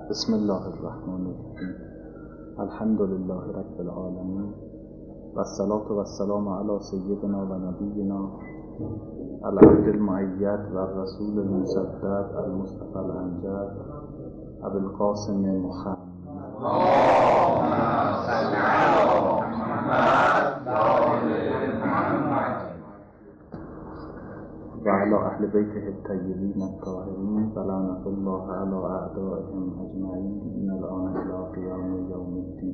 بسم الله الرحمن الرحیم. الحمد لله رب العالمین و الصلاة و السلام علی سیدنا و نبینا العبد المؤید و الرسول المسدد المصطفى الامجد ابی القاسم محمد و علی اهل بیته الطیبین الطاهرین و لعنة الله علی اعدائهم اجمعین من الآن الی قیام یوم الدین.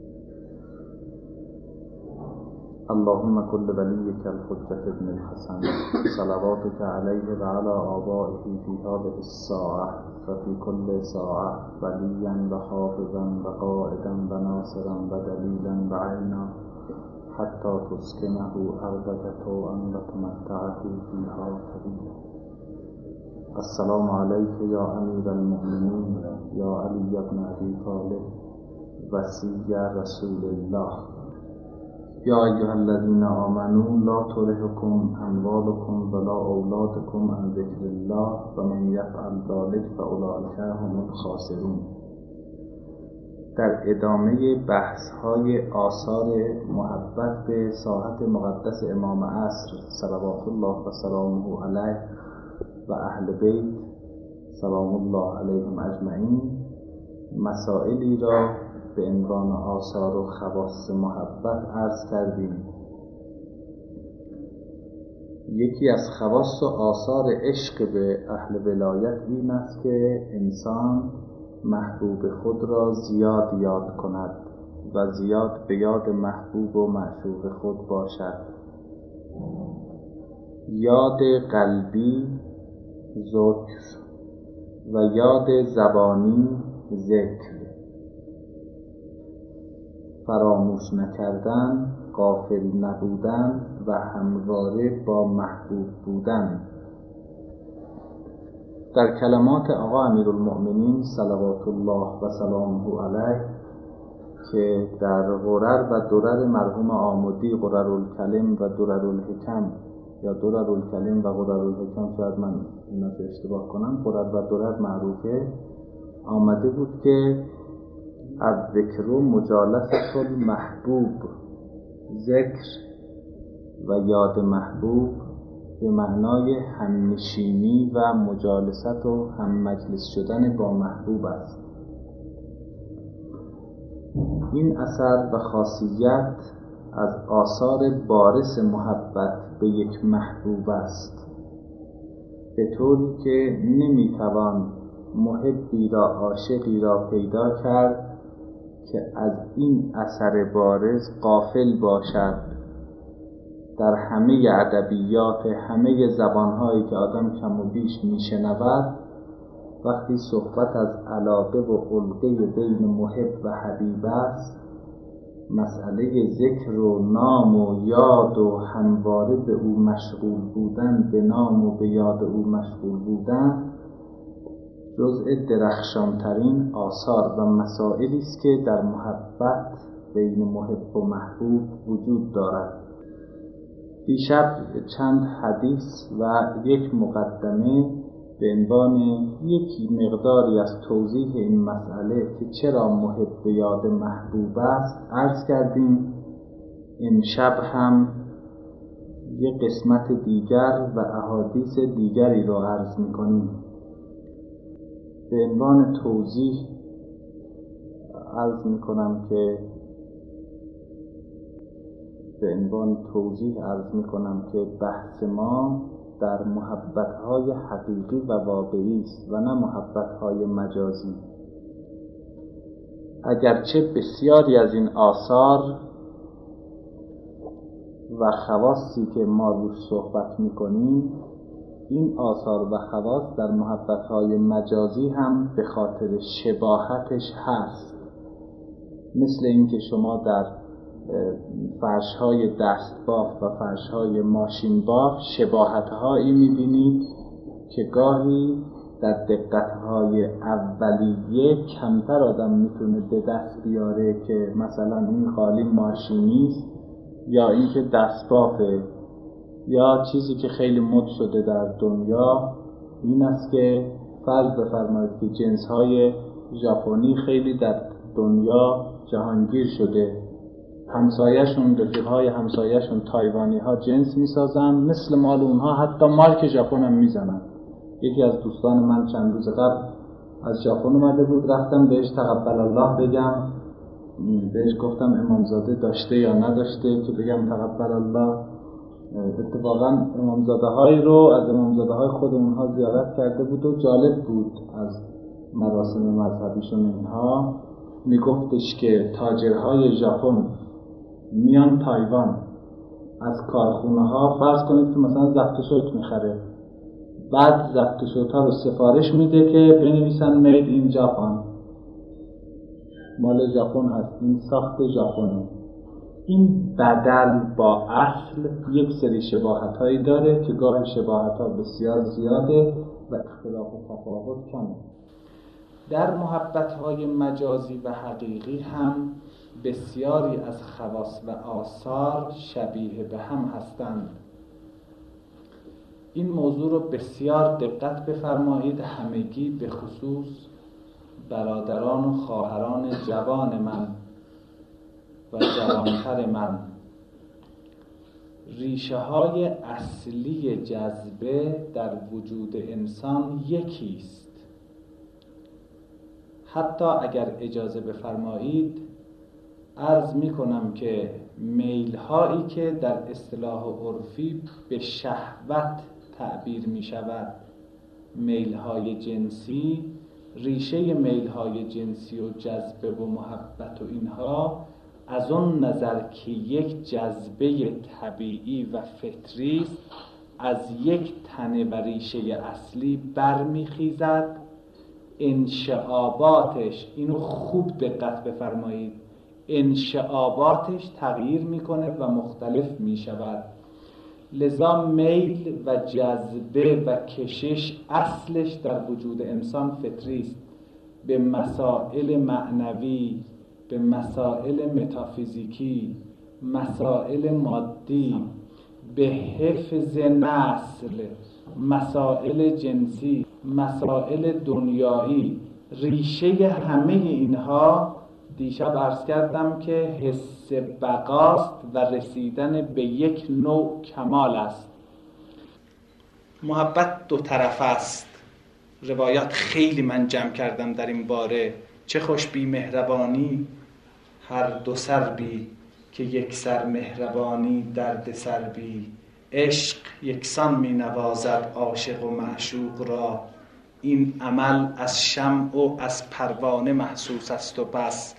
اللهم كل وليك الحجة ابن الحسن صلواتك عليه وعلى آبائه في هذه الساعة وفي كل ساعة وليا وحافظا وقائدا وناصرا ودليلا وعينا حتى تسكنه أرضك طوعا وتمتعه فيها طويلا. السلام عليك يا أمير المؤمنين يا علي بن أبي طالب وصي رسول الله. يا أيها الذين آمنوا لا تلهكم أموالكم ولا أولادكم عن ذكر الله ومن يفعل ذلك فأولئك هم الخاسرون. در ادامه بحث‌های آثار محبت به ساحت مقدس امام عصر صلوات الله و سلامه علیه و اهل بیت سلام الله علیهم اجمعین، مسائلی را به عنوان آثار و خواص محبت عرض کردیم. یکی از خواص و آثار عشق به اهل ولایت این است که انسان محبوب خود را زیاد یاد کند و زیاد به یاد محبوب و معشوق خود باشد. یاد قلبی ذکر و یاد زبانی ذکر، فراموش نکردن، غافل نبودن و همواره با محبوب بودن. در کلمات آقا امیرالمؤمنین صلوات الله و سلامه علیه که در غرر و درر مرحوم آمدی، غررالکلم و دررالحکم یا دررالکلم و غررالحکم، شاید من اینا رو اشتباه کنم، غرر و درر معروفه، آمده بود که از ذکر و مجالست المحبوب، ذکر و یاد محبوب به معنای همنشینی و مجالست و هم مجلس شدن با محبوب است. این اثر و خاصیت از آثار بارز محبت به یک محبوب است، به طوری که نمیتوان محبی را، عاشقی را پیدا کرد که از این اثر بارز غافل باشد. در همه ادبیات همه زبانهایی که آدم کم و بیش میشنود، وقتی صحبت از علاقه و علقه بین محب و حبیب است، مسئله ذکر و نام و یاد و همواره به او مشغول بودن، به نام و به یاد او مشغول بودن، جزء درخشانترین آثار و مسائلی است که در محبت بین محب و محبوب وجود دارد. دیشب چند حدیث و یک مقدمه به عنوان یک مقداری از توضیح این مسئله که چرا محب به یاد محبوب است عرض کردیم. امشب هم یک قسمت دیگر و احادیث دیگری را عرض می‌کنیم. به عنوان توضیح عرض می‌کنم که بحث ما در محبت‌های حقیقی و واقعی است و نه محبت‌های مجازی. اگرچه بسیاری از این آثار و خواصی که ما روش صحبت می‌کنیم، این آثار و خواص در محبت‌های مجازی هم به خاطر شباهتش هست. مثل اینکه شما در فرش‌های دستباف و فرش‌های ماشین باف شباهت‌هایی می‌بینید که گاهی در دقت‌های اولیه کمتر آدم می‌تونه به دست بیاره که مثلا این قالین ماشینی است یا اینکه دستبافه. یا چیزی که خیلی مد شده در دنیا این است که فرض بفرمایید که جنس‌های ژاپنی خیلی در دنیا جهانگیر شده. همسایه‌شون، رفیق‌های همسایه‌شون تایوانی‌ها جنس می‌سازن، مثل مال اونها حتی مارک ژاپن هم می‌زنن. یکی از دوستان من چند روز قبل از ژاپن اومده بود، رفتم بهش تقبل الله بگم، بهش گفتم امامزاده داشته یا نداشته که بگم تقبل الله. اتفاقا امامزاده‌هایی رو از امامزاده‌های خود اونها زیارت کرده بود و جالب بود از مراسم مذهبیشون. اینها میگفتش که تاجرهای ژاپن میان تایوان، از کارخونه ها فرض کنید که مثلا ضبط صوت میخره، بعد ضبط صوت ها رو سفارش میده که بنویسن مید این ژاپن، مال ژاپن هست، این ساخت ژاپنه. این بدل با اصل یک سری شباهت هایی داره که گاه شباهت ها بسیار زیاده و اختلاف و تفاوت کمه. در محبت های مجازی و حقیقی هم بسیاری از خواص و آثار شبیه به هم هستند. این موضوع رو بسیار دقت بفرمایید، همگی به خصوص برادران و خواهران جوان من و جوانتر من. ریشه های اصلی جذبه در وجود انسان یکیست. حتی اگر اجازه بفرمایید عرض می کنم که میل هایی که در اصطلاح عرفی به شهوت تعبیر می شود، میل های جنسی، ریشه میل های جنسی و جذبه و محبت و اینها از اون نظر که یک جذبه طبیعی و فطری است، از یک تنه و ریشه اصلی برمیخیزد. انشعاباتش، اینو خوب دقت بفرمایید، انشعاباتش تغییر میکنه و مختلف میشود. لذا میل و جذبه و کشش اصلش در وجود انسان فطری است. به مسائل معنوی، به مسائل متافیزیکی، مسائل مادی، به حفظ نسل، مسائل جنسی، مسائل دنیایی، ریشه همه اینها دیشب عرض کردم که حس بقاست و رسیدن به یک نوع کمال است. محبت دو طرف است. روایات خیلی من جمع کردم در این باره. چه خوش بی مهربانی هر دو سر بی، که یک سر مهربانی درد سر بی. عشق یکسان می نوازد عاشق و معشوق را، این عمل از شمع و از پروانه محسوس است و بس.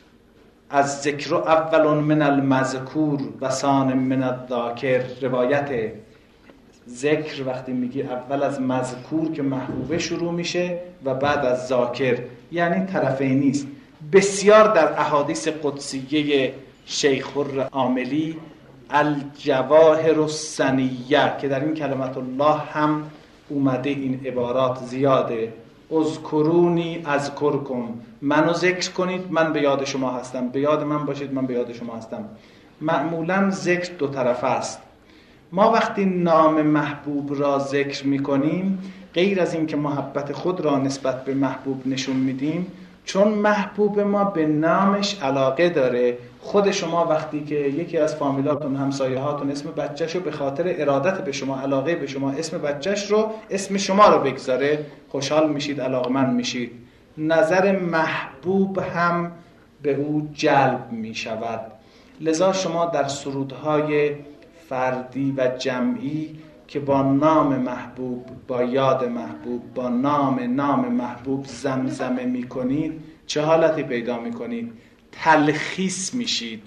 از ذکر اول من المذکور و ثان من الذاکر. روایت ذکر وقتی میگی اول از مذکور که محبوبه شروع میشه و بعد از ذاکر، یعنی طرفین نیست. بسیار در احادیث قدسیه شیخ العاملی الجواهر السنیه که در این کلمت الله هم اومده این عبارات زیاده. اذکرونی اذکرکم، منو ذکر کنید من به یاد شما هستم، به یاد من باشید من به یاد شما هستم. معمولا ذکر دو طرف است. ما وقتی نام محبوب را ذکر میکنیم، غیر از این که محبت خود را نسبت به محبوب نشون میدیم، چون محبوب ما به نامش علاقه داره. خود شما وقتی که یکی از فامیلاتون، همسایه هاتون اسم بچه‌شو به خاطر ارادت به شما، علاقه به شما، اسم بچه‌ش رو، اسم شما رو بگذاره، خوشحال میشید، علاقمند میشید. نظر محبوب هم به او جلب میشود. لذا شما در سرودهای فردی و جمعی که با نام محبوب، با یاد محبوب، با نام محبوب زمزمه میکنید، چه حالتی پیدا میکنید؟ تلخیص میشید،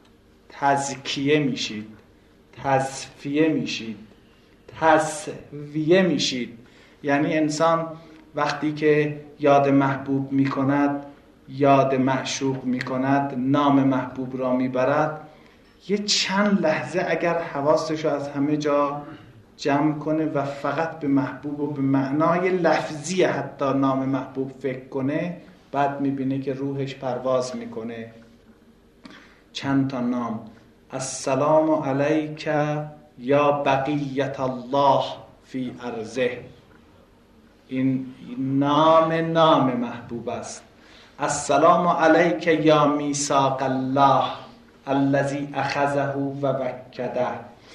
تزکیه میشید، تصفیه میشید، تصویه میشید. یعنی انسان وقتی که یاد محبوب میکند، یاد معشوق میکند، نام محبوب را میبرد، یه چند لحظه اگر حواسش رو از همه جا جمع کنه و فقط به محبوب و به معنای لفظی حتی نام محبوب فکر کنه، بعد میبینه که روحش پرواز میکنه. چند تا نام: السلام علیک یا بقیت الله فی ارضه. این نام محبوب است. السلام علیک یا میثاق الله الذی اخذه و وکده.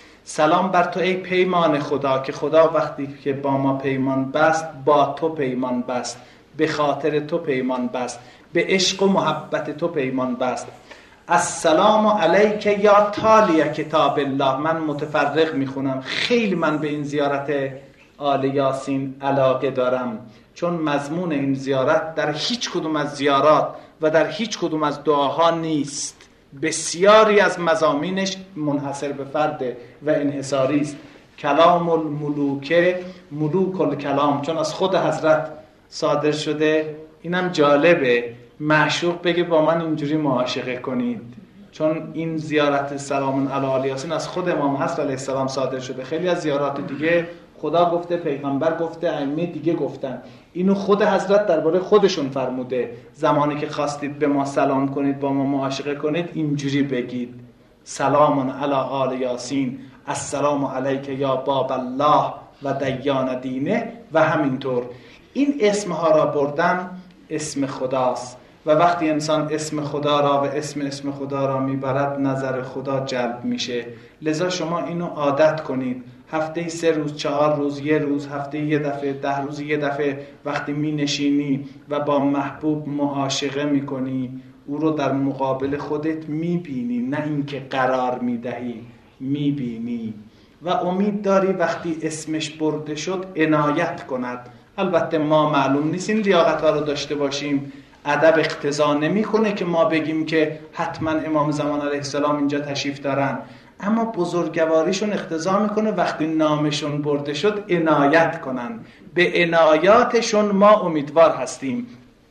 سلام بر تو ای پیمان خدا که خدا وقتی که با ما پیمان بست با تو پیمان بست، به خاطر تو پیمان بست، به عشق و محبت تو پیمان بست. السلام علیک یا تالی کتاب الله. من متفرق میخونم، خیلی من به این زیارت آل یاسین علاقه دارم، چون مضمون این زیارت در هیچ کدوم از زیارات و در هیچ کدوم از دعاها نیست. بسیاری از مضامینش منحصر به فرده و انحصاری است. کلام الملوک ملوک الکلام، چون از خود حضرت صادر شده. اینم جالبه معشوق بگه با من اینجوری معاشقه کنید، چون این زیارت سلام علی آل یاسین از خود امام حسن علیه السلام صادر شده. خیلی از زیارات دیگه خدا گفته، پیغمبر گفته، ائمه دیگه گفتن. اینو خود حضرت درباره خودشون فرموده، زمانی که خواستید به ما سلام کنید، با ما معاشقه کنید، اینجوری بگید سلام علی آل یاسین، السلام علیک یا باب الله و دیان دینه. و همینطور این اسمها را بردن اسم خداست و وقتی انسان اسم خدا را و اسم خدا را میبرد نظر خدا جلب میشه. لذا شما اینو عادت کنید، هفته 3 روز 4 روز 1 روز، هفته 1 دفعه 10 روز 1 دفعه وقتی می نشینی و با محبوب معاشقه میکنی، او رو در مقابل خودت میبینی، نه اینکه قرار میدهی، میبینی و امید داری وقتی اسمش برده شد عنایت کند. البته ما معلوم نیست این لیاقت ها رو داشته باشیم، ادب اقتضا نمیکنه که ما بگیم که حتما امام زمان علیه السلام اینجا تشریف دارن، اما بزرگواریشون اقتضا میکنه وقتی نامشون برده شد عنایت کنن. به عنایاتشون ما امیدوار هستیم.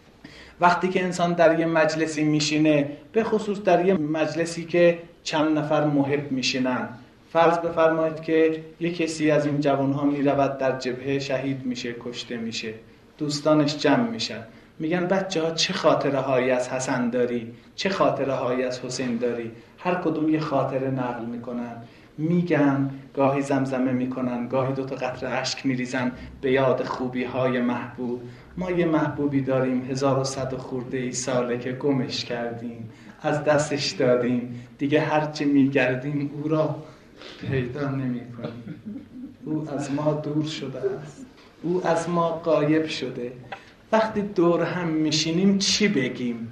وقتی که انسان در یه مجلسی میشینه، به خصوص در یه مجلسی که چند نفر محب میشینن، فرض بفرمایید که یه کسی از این جوانها میرود در جبهه، شهید میشه، کشته میشه، دوستانش جمع میشن، میگن بچه ها چه خاطره هایی از حسن داری، چه خاطره هایی از حسین داری، هر کدوم یه خاطره نقل میکنن، میگن، گاهی زمزمه میکنن، گاهی 2 قطره اشک میریزن به یاد خوبی های محبوب. ما یه محبوبی داریم 1100 خورده ای ساله که گمش کردیم، از دستش دادیم، دیگه هرچی میگردیم او را پیدا نمی کنیم. او از ما دور شده است، او از ما غایب شده. وقتی دور هم میشینیم چی بگیم؟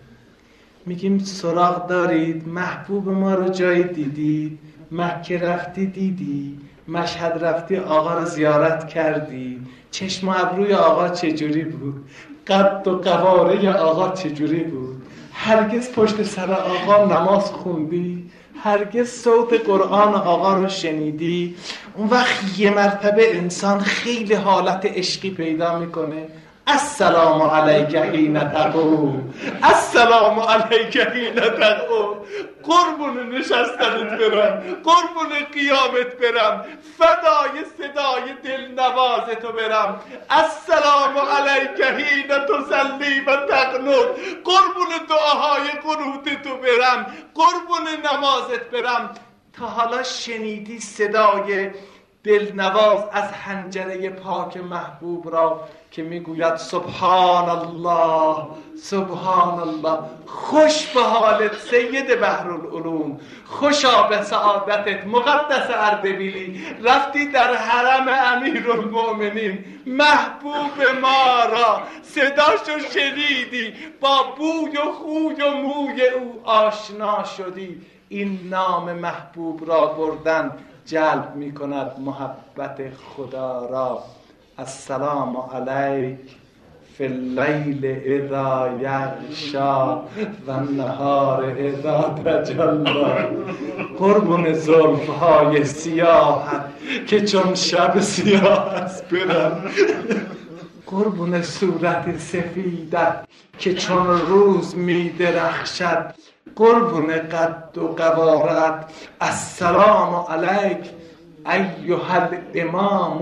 میگیم سراغ دارید محبوب ما رو جایی دیدید؟ مکه رفتی دیدی؟ مشهد رفتی آقا رو زیارت کردی؟ چشم و ابروی آقا چجوری بود؟ قد و قواره آقا چجوری بود؟ هرگز پشت سر آقا نماز خوندی؟ هرگز صوت قرآن آقا رو شنیدی؟ اون وقت یه مرتبه انسان خیلی حالت عشقی پیدا میکنه. السلام علیک حین تقوم، السلام علیک حین تقوم. قربون نشستنت برم، قربون قیامت برم، فدای صدای دلنواز تو برم. السلام علیک حین تصلی و تقنط، قربون دعاهای قنوت تو برم، قربون نمازت برم. تا حالا شنیدی صدای دلنواز از حنجره پاک محبوب را که میگوید سبحان الله سبحان الله؟ خوش به حالت سید بحرالعلوم، خوشا به سعادتت مقدس اردبیلی، رفتی در حرم امیرالمؤمنین، محبوب ما را صداشو شنیدی، با بوی و خوی و موی او آشنا شدی. این نام محبوب را بردن جلب می کند محبت خدا را. السلام علیک فی اللیل اذا یغشا و النهار اذا تجلی. قربون زلفهای سیاهت که چون شب سیاه است برم، قربون صورت سفیدت که چون روز می درخشد، قربون قد و قوارت. السلام علیک ایها الامام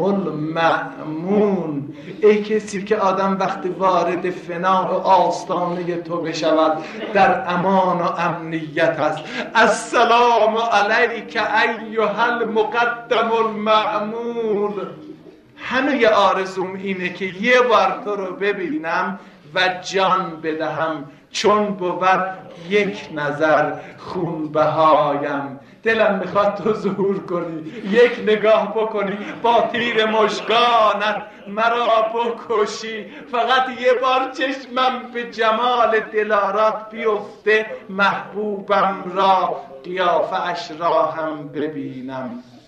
المأمون، ای کسی که آدم وقتی وارد فنا و آستانه تو بشود در امان و امنیت است. السلام علیک ایها المقدم المأمون. همه آرزوم اینه که یه بار تو رو ببینم و جان بدهم چون بود یک نظر خونبهایم. دلم میخواد تو ظهور کنی، یک نگاه بکنی، با تیر مژگانت مرا بکشی. فقط یه بار چشمم به جمال دلارات بیفته، محبوبم را قیافه اش را هم ببینم.